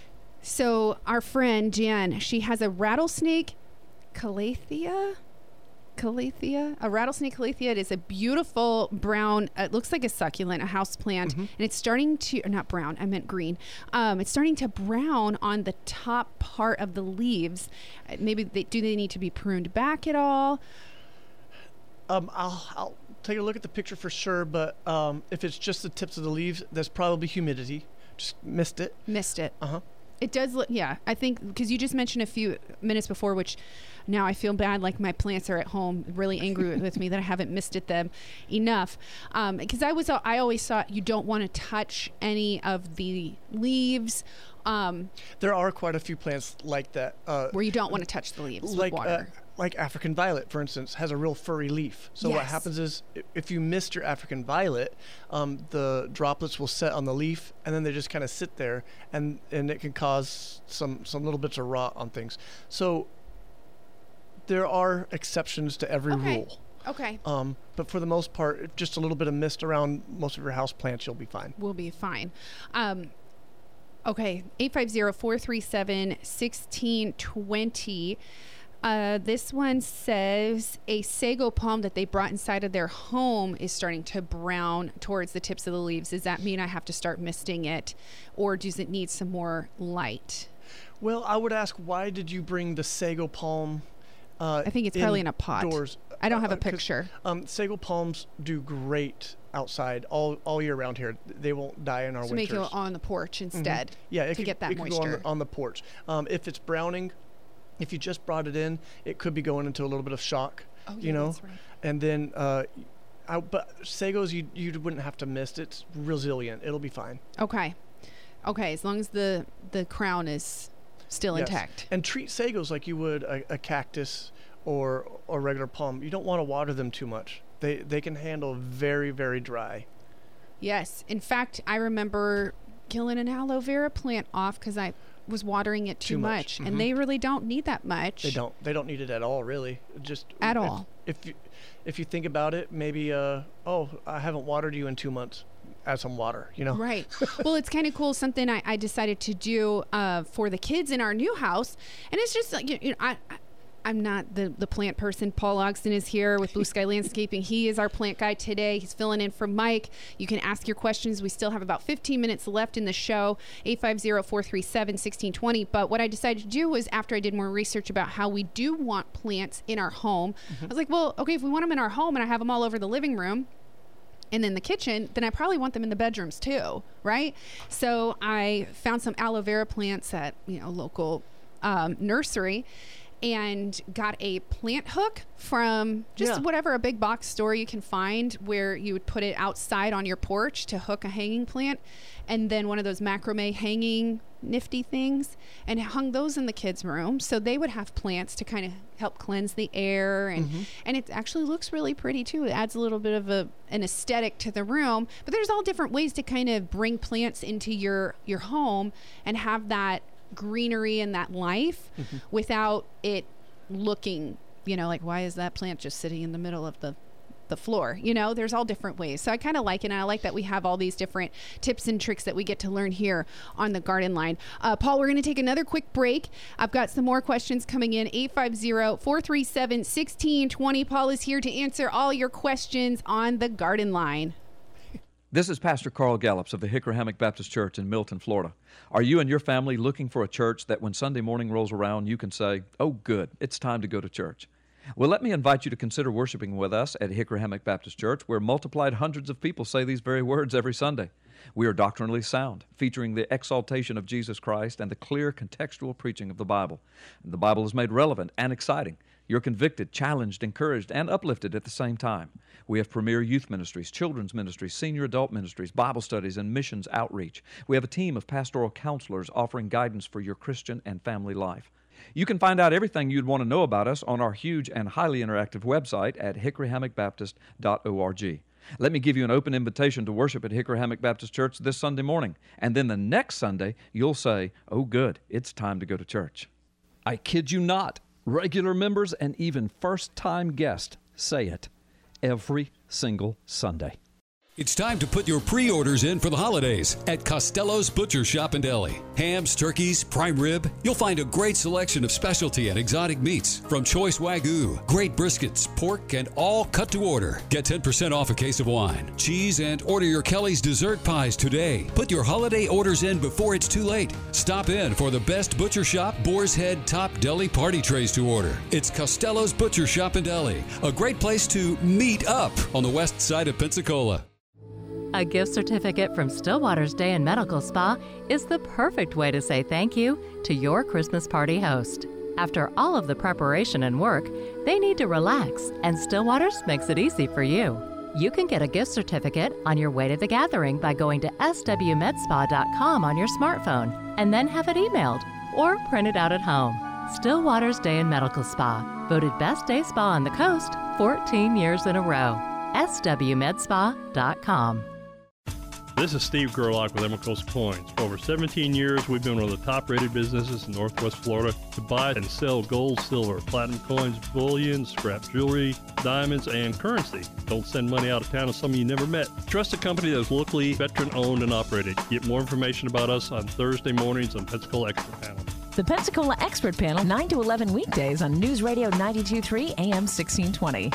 So our friend Jen, she has a rattlesnake calathea. Calathea, a rattlesnake calathea. It is a beautiful brown, uh, it looks like a succulent, a house plant,
Mm-hmm.
and it's starting to, or not brown, I meant green. Um, it's starting to brown on the top part of the leaves. Uh, maybe they, do they need to be pruned back at all?
Um, I'll, I'll take a look at the picture for sure, but um, if it's just the tips of the leaves, that's probably humidity. Just missed it.
Missed it.
Uh-huh.
It does look, yeah, I think, because you just mentioned a few minutes before, which now I feel bad, like my plants are at home really angry with me that I haven't misted them enough. Um, because I was, I always thought you don't want to touch any of the leaves. Um,
There are quite a few plants like that. Uh,
where you don't want to touch the leaves
like,
with
uh,
water.
like African violet, for instance, has a real furry leaf. So what
Yes.
happens is, i- if you missed your African violet, um, the droplets will set on the leaf, and then they just kind of sit there, and, and it can cause some, some little bits of rot on things. So there are exceptions to every
Okay.
rule.
Okay.
Um, but for the most part, if just a little bit of mist around most of your house plants, you'll be fine.
We'll be fine. Um, okay, eight five zero, four three seven, one six two zero. Uh, this one says a sago palm that they brought inside of their home is starting to brown towards the tips of the leaves. Does that mean I have to start misting it, or does it need some more light?
Well, I would ask, why did you bring the sago palm? Uh,
I think it's probably in a pot.
indoors?
I don't have a
Uh, 'cause,
picture.
Um, sago palms do great outside all, all year round here. They won't die in our
So
winters.
make it on the porch
Mhm.
instead.
Yeah, it
to
could,
get that
it could go on
moisture.
the, on the porch. Um, if it's browning, if you just brought it in, it could be going into a little bit of shock.
Oh,
you
yeah,
know,
that's right.
and then. Uh, I, but sagos, you you wouldn't have to mist. It's resilient. It'll be fine.
Okay. Okay, as long as the the crown is still
Yes.
intact.
And treat sagos like you would a, a cactus or a regular palm. You don't want to water them too much. They they can handle very, very dry.
Yes. In fact, I remember killing an aloe vera plant off because I was watering it too,
Too much.
much,
Mhm.
and they really don't need that much.
They don't. They don't need it at all, really. Just
At
if,
all.
If you if you think about it, maybe uh oh, I haven't watered you in two months. Add some water. You know.
Right. Well, it's kind of cool. Something I, I decided to do uh, for the kids in our new house, and it's just like you, you know, I, I I'm not the the plant person. Paul Ogston is here with Blue Sky Landscaping. He is our plant guy today. He's filling in for Mike. You can ask your questions. We still have about fifteen minutes left in the show. eight five zero, four three seven, one six two zero. But what I decided to do was, after I did more research about how we do want plants in our home, I was like, well, okay, if we want them in our home and I have them all over the living room and in the kitchen, then I probably want them in the bedrooms too, right? So I found some aloe vera plants at, you know, local um, nursery, and got a plant hook from just
Yeah.
whatever, a big box store you can find, where you would put it outside on your porch to hook a hanging plant, and then one of those macrame hanging nifty things, and hung those in the kids' room so they would have plants to kind of help cleanse the air, and
Mhm.
and it actually looks really pretty too. It adds a little bit of a an aesthetic to the room. But there's all different ways to kind of bring plants into your your home and have that greenery and that life
Mhm.
without it looking, you know, like, why is that plant just sitting in the middle of the the floor? You know, there's all different ways. So I kind of like it, and I like that we have all these different tips and tricks that we get to learn here on the Garden Line. Uh, Paul, we're going to take another quick break. I've got some more questions coming in. eight five zero, four three seven, one six two zero. Paul is here to answer all your questions on the Garden Line.
This is Pastor Carl Gallups of the Hickory Hammock Baptist Church in Milton, Florida. Are you and your family looking for a church that when Sunday morning rolls around, you can say, oh, good, it's time to go to church? Well, let me invite you to consider worshiping with us at Hickory Hammock Baptist Church, where multiplied hundreds of people say these very words every Sunday. We are doctrinally sound, featuring the exaltation of Jesus Christ and the clear contextual preaching of the Bible. The Bible is made relevant and exciting. You're convicted, challenged, encouraged, and uplifted at the same time. We have premier youth ministries, children's ministries, senior adult ministries, Bible studies, and missions outreach. We have a team of pastoral counselors offering guidance for your Christian and family life. You can find out everything you'd want to know about us on our huge and highly interactive website at hickory hammock baptist dot org. Let me give you an open invitation to worship at Hickory Hammock Baptist Church this Sunday morning, and then the next Sunday you'll say, oh good, it's time to go to church. I kid you not. Regular members and even first-time guests say it every single Sunday.
It's time to put your pre-orders in for the holidays at Costello's Butcher Shop and Deli. Hams, turkeys, prime rib. You'll find a great selection of specialty and exotic meats, from choice Wagyu, great briskets, pork, and all cut to order. Get ten percent off a case of wine, cheese, and order your Kelly's dessert pies today. Put your holiday orders in before it's too late. Stop in for the best butcher shop, Boar's Head top deli party trays to order. It's Costello's Butcher Shop and Deli, a great place to meet up on the west side of Pensacola.
A gift certificate from Stillwater's Day and Medical Spa is the perfect way to say thank you to your Christmas party host. After all of the preparation and work, they need to relax, and Stillwater's makes it easy for you. You can get a gift certificate on your way to the gathering by going to s w med spa dot com on your smartphone and then have it emailed or print it out at home. Stillwater's Day and Medical Spa, voted Best Day Spa on the Coast fourteen years in a row. s w med spa dot com.
This is Steve Gerlach with Emerald Coast Coins. For over seventeen years, we've been one of the top-rated businesses in Northwest Florida to buy and sell gold, silver, platinum coins, bullion, scrap jewelry, diamonds, and currency. Don't send money out of town to someone you never met. Trust a company that's locally veteran-owned and operated. Get more information about us on Thursday mornings on Pensacola Expert Panel.
The Pensacola Expert Panel, nine to eleven weekdays on News Radio ninety-two point three A M sixteen twenty.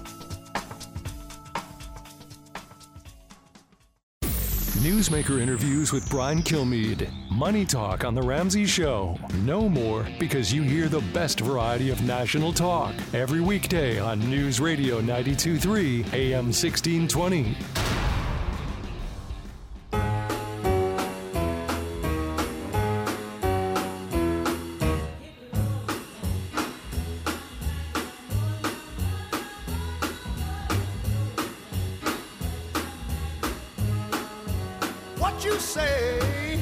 Newsmaker interviews with Brian Kilmeade. Money Talk on The Ramsey Show. No more, because you hear the best variety of national talk every weekday on News Radio ninety-two point three A M sixteen twenty.
What you say?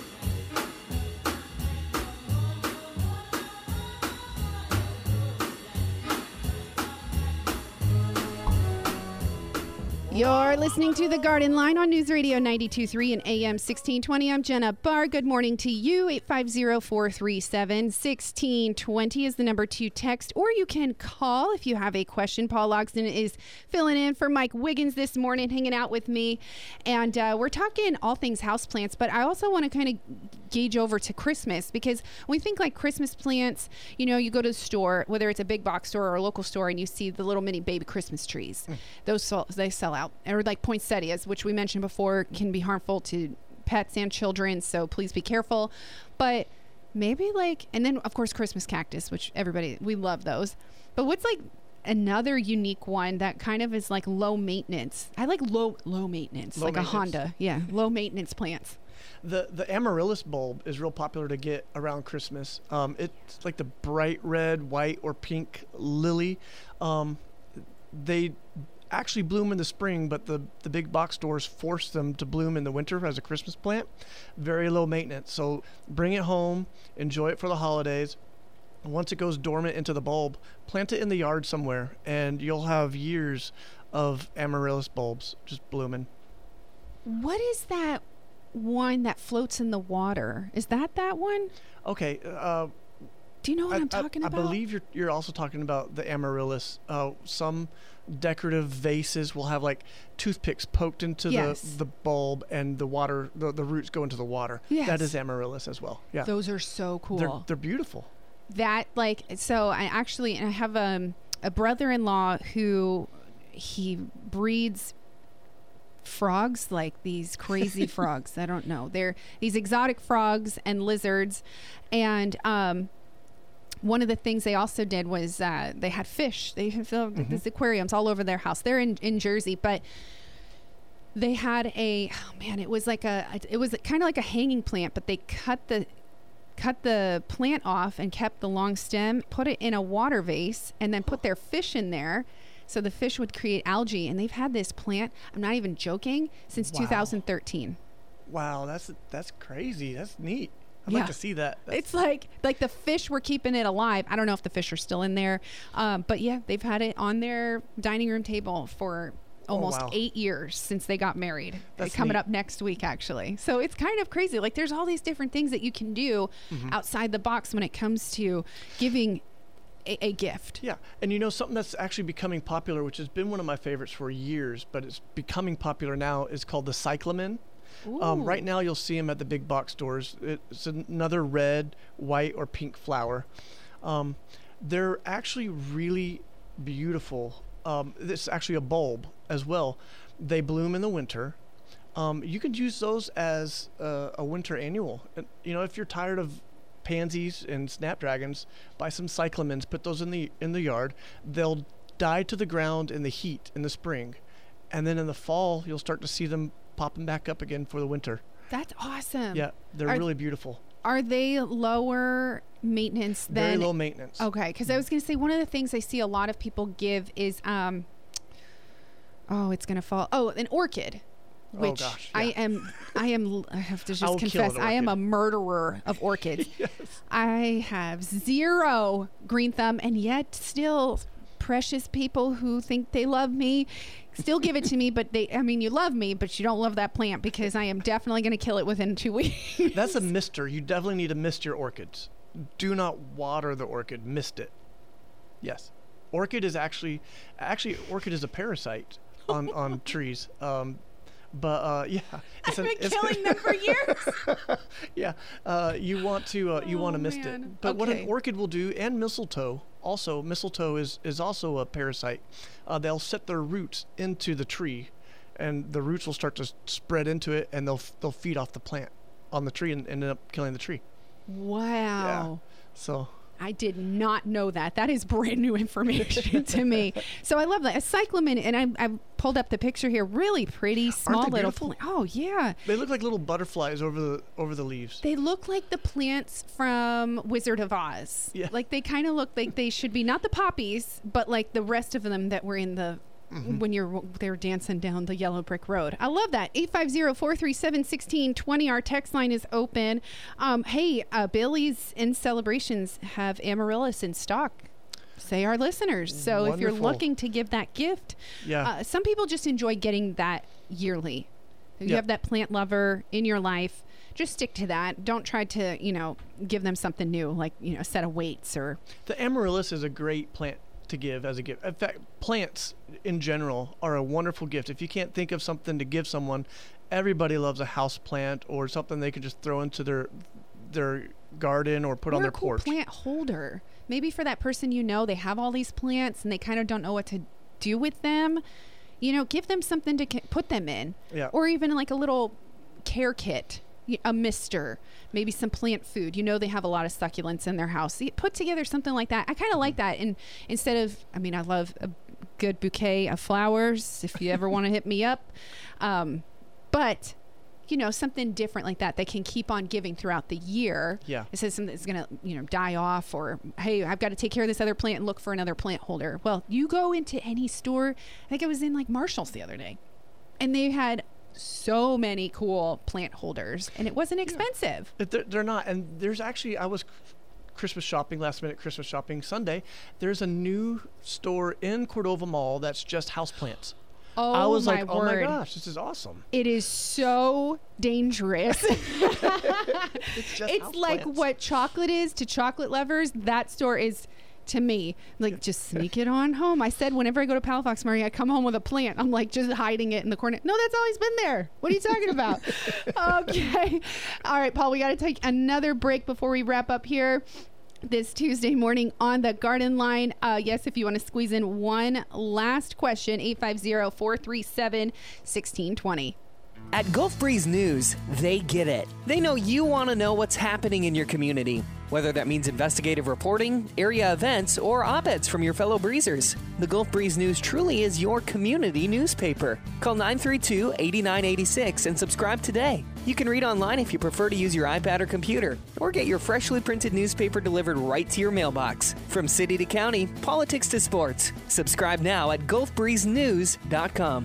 You're listening to The Garden Line on News Radio ninety-two point three and A M sixteen twenty. I'm Jenna Barr. Good morning to you. eight five zero, four three seven, one six two zero is the number to text, or you can call if you have a question. Paul Logston is filling in for Mike Wiggins this morning, hanging out with me. And uh, we're talking all things houseplants, but I also want to kind of gauge over to Christmas, because when we think like Christmas plants, you know, you go to the store, whether it's a big box store or a local store, and you see the little mini baby Christmas trees. Mm. Those sell, they sell out. Or like poinsettias, which we mentioned before, can be harmful to pets and children, so please be careful. But maybe like, and then of course Christmas cactus, which everybody, we love those. But what's like another unique one that kind of is like low maintenance? I like low low maintenance,
Low
like
maintenance.
a Honda. Yeah, low maintenance plants.
The the amaryllis bulb is real popular to get around Christmas. Um, it's like the bright red, white, or pink lily. Um, they actually bloom in the spring, but the, the big box stores force them to bloom in the winter as a Christmas plant. Very low maintenance. So bring it home, enjoy it for the holidays. Once it goes dormant into the bulb, plant it in the yard somewhere, and you'll have years of amaryllis bulbs just blooming.
What is that one that floats in the water? Is that that one?
Okay. Uh,
Do you know what
I,
I'm talking
I,
about?
I believe you're you're also talking about the amaryllis. Uh, some decorative vases will have like toothpicks poked into
Yes.
the, the bulb, and the water, the, the roots go into the water.
Yes.
That is amaryllis as well. Yeah.
Those are so cool.
They're, they're beautiful.
That like so I actually I have um, a brother-in-law who he breeds frogs, like these crazy frogs. I don't know. They're these exotic frogs and lizards, and um one of the things they also did was uh, they had fish. They have mm-hmm. these aquariums all over their house. They're in, in Jersey, but they had a, oh man, it was like a, it was kind of like a hanging plant, but they cut the, cut the plant off and kept the long stem, put it in a water vase, and then put their fish in there. So the fish would create algae. And they've had this plant, I'm not even joking, since
Wow.
two thousand thirteen.
Wow, that's that's crazy. That's neat. I'd
Yeah.
like to see that. That's,
It's like like the fish were keeping it alive. I don't know if the fish are still in there, um, but yeah, they've had it on their dining room table for almost
wow.
eight years since they got married.
That's
coming
neat.
up next week, actually. So it's kind of crazy. Like there's all these different things that you can do
Mhm.
outside the box when it comes to giving a, a gift.
Yeah, and you know something that's actually becoming popular, which has been one of my favorites for years, but it's becoming popular now, is called the cyclamen. Um,
Ooh.
right now, you'll see them at the big box stores. It's another red, white, or pink flower. Um, they're actually really beautiful. Um, it's actually a bulb as well. They bloom in the winter. Um, you can use those as uh, a winter annual. And, you know, if you're tired of pansies and snapdragons, buy some cyclamens. Put those in the in the yard. They'll die to the ground in the heat in the spring, and then in the fall, you'll start to see them popping back up again for the winter.
That's awesome.
Yeah, they're
Are-
really beautiful.
Are they lower maintenance than
Very low maintenance.
Okay, because I was going to say one of the things I see a lot of people give is um oh, it's going to fall. Oh, an orchid.
Oh,
Which
gosh,
I
yeah.
am I am I have to
I
just
will kill
confess
an
I am a
orchid.
murderer of orchids.
Yes.
I have zero green thumb, and yet still precious people who think they love me still give it to me, but they I mean you love me, but you don't love that plant, because I am definitely going to kill it within two weeks.
That's a mister. You definitely need to mist your orchids. Do not water the orchid. Mist it. Yes. Orchid is actually, actually, orchid is a parasite on, on trees. Um, but uh, yeah,
I've been killing them for years.
Yeah, uh, you want to uh, you want to
Oh,
mist
man.
it. But what
Okay.
an orchid will do, and mistletoe also, mistletoe is is also a parasite. Uh, they'll set their roots into the tree, and the roots will start to s- spread into it, and they'll f- they'll feed off the plant on the tree and end up killing the tree.
Wow.
So
I did not know that. That is brand new information to me. So I love that. A cyclamen, and I, I pulled up the picture here. Really pretty, small
Aren't they
little.
beautiful?
pla- oh yeah.
they look like little butterflies over the over the leaves.
They look like the plants from Wizard of Oz.
Yeah.
Like they kind of look like they should be not the poppies, but like the rest of them that were in the
Mhm.
when you're they were dancing down the yellow brick road. I love that. eight five zero, four three seven, one six two zero. Our text line is open. Um, hey, uh, Bailey's in Celebrations have amaryllis in stock. Say our listeners. So if you're
Wonderful.
looking to give that gift,
Yeah.
uh, some people just enjoy getting that yearly. If you
Yep.
have that plant lover in your life, just stick to that. Don't try to, you know, give them something new, like, you know, a set of weights or.
The amaryllis is a great plant to give as a gift. In fact, plants in general are a wonderful gift. If you can't think of something to give someone, everybody loves a house plant or something they could just throw into their their garden or put
or
on their
a cool
porch.
plant holder. Maybe for that person, you know, they have all these plants and they kind of don't know what to do with them. You know, give them something to ca- put them in.
Yeah.
Or even like a little care kit, y- a mister, maybe some plant food. You know, they have a lot of succulents in their house. See, put together something like that. I kind of like that. And instead of, I mean, I love a good bouquet of flowers if you ever want to hit me up. Um, but you know, something different like that that can keep on giving throughout the year.
Yeah.
It says something that's going to, you know, die off, or, hey, I've got to take care of this other plant and look for another plant holder. Well, you go into any store, I think I was in like Marshall's the other day, and they had so many cool plant holders, and it wasn't expensive.
Yeah. They're, they're not. And there's actually, I was Christmas shopping, last minute Christmas shopping Sunday. There's a new store in Cordova Mall that's just houseplants.
Oh,
I was
my
like, oh my
word.
gosh, this is awesome.
It is so dangerous.
It's just
It's like
houseplants.
what chocolate is to chocolate lovers. That store is to me. Like, just sneak it on home. I said whenever I go to Palafox, Murray, I come home with a plant. I'm like just hiding it in the corner. No, that's always been there. What are you talking about? Okay. All right, Paul, we got to take another break before we wrap up here this Tuesday morning on the Garden Line. Uh, yes, if you want to squeeze in one last question, eight five zero, four three seven, one six two zero.
At Gulf Breeze News, they get it. They know you want to know what's happening in your community, whether that means investigative reporting, area events, or op-eds from your fellow breezers. The Gulf Breeze News truly is your community newspaper. Call nine three two, eight nine eight six and subscribe today. You can read online if you prefer to use your iPad or computer, or get your freshly printed newspaper delivered right to your mailbox. From city to county, politics to sports. Subscribe now at gulf breeze news dot com.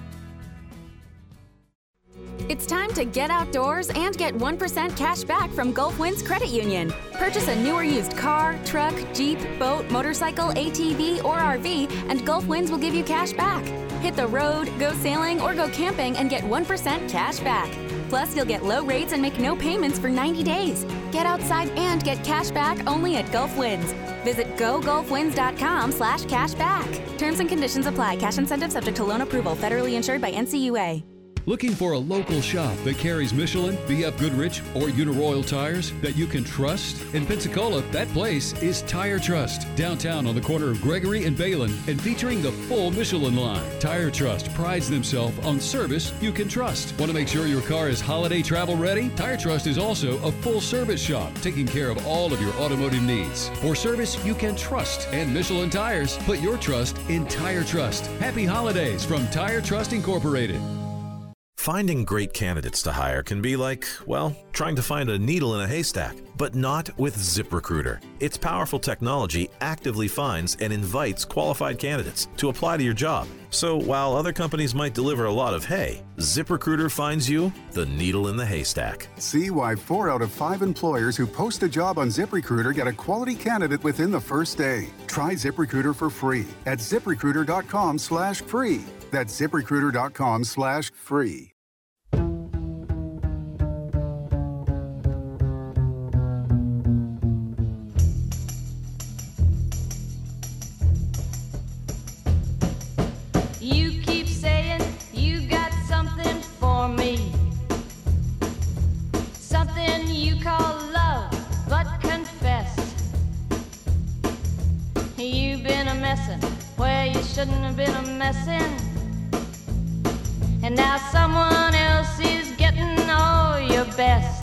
It's time to get outdoors and get one percent cash back from Gulf Winds Credit Union. Purchase a new or used car, truck, Jeep, boat, motorcycle, A T V, or R V, and Gulf Winds will give you cash back. Hit the road, go sailing, or go camping and get one percent cash back. Plus, you'll get low rates and make no payments for ninety days. Get outside and get cash back only at Gulf Winds. Visit go gulf winds dot com slash cash back. Terms and conditions apply. Cash incentive subject to loan approval. Federally insured by N C U A.
Looking for a local shop that carries Michelin, B F Goodrich, or Uniroyal tires that you can trust? In Pensacola, that place is Tire Trust, downtown on the corner of Gregory and Balin, and featuring the full Michelin line. Tire Trust prides themselves on service you can trust. Want to make sure your car is holiday travel ready? Tire Trust is also a full service shop, taking care of all of your automotive needs. For service you can trust and Michelin tires, put your trust in Tire Trust. Happy holidays from Tire Trust Incorporated.
Finding great candidates to hire can be like, well, trying to find a needle in a haystack, but not with ZipRecruiter. Its powerful technology actively finds and invites qualified candidates to apply to your job. So while other companies might deliver a lot of hay, ZipRecruiter finds you the needle in the haystack.
See why four out of five employers who post a job on ZipRecruiter get a quality candidate within the first day. Try ZipRecruiter for free at ZipRecruiter.com slash free. That's ZipRecruiter.com slash free.
You keep saying you got something for me, something you call love, but confess you've been a messin' where you shouldn't have been a messin', and now someone else is getting all your best.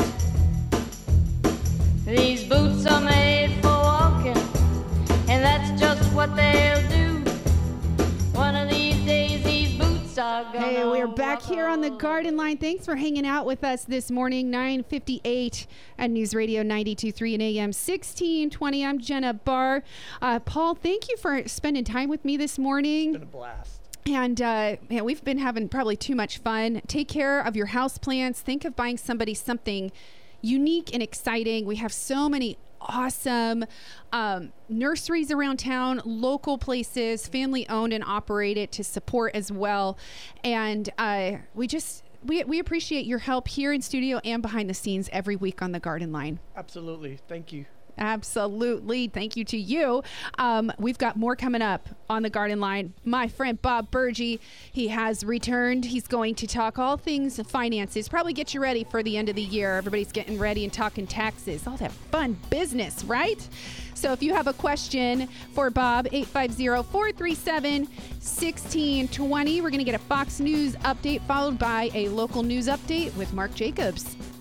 These boots are made for walking, and that's just what they'll do. One of these days these boots are gonna
Hey, we're back here on the Garden Line. Thanks for hanging out with us this morning, nine fifty-eight at News Radio ninety-two point three and A M sixteen twenty. I'm Jenna Barr. Uh, Paul, thank you for spending time with me this morning.
It's been a blast.
And uh, man, we've been having probably too much fun. Take care of your house plants. Think of buying somebody something unique and exciting. We have so many awesome um, nurseries around town, local places, family owned and operated to support as well. And uh, we just, we, we appreciate your help here in studio and behind the scenes every week on the Garden Line.
Absolutely. Thank you.
Absolutely. Thank you to you. Um, we've got more coming up on the Garden Line. My friend Bob Burgie, he has returned. He's going to talk all things finances, probably get you ready for the end of the year. Everybody's getting ready and talking taxes, all that fun business, right? So if you have a question for Bob, eight five zero, four three seven, one six two zero. We're going to get a Fox News update followed by a local news update with Mark Jacobs.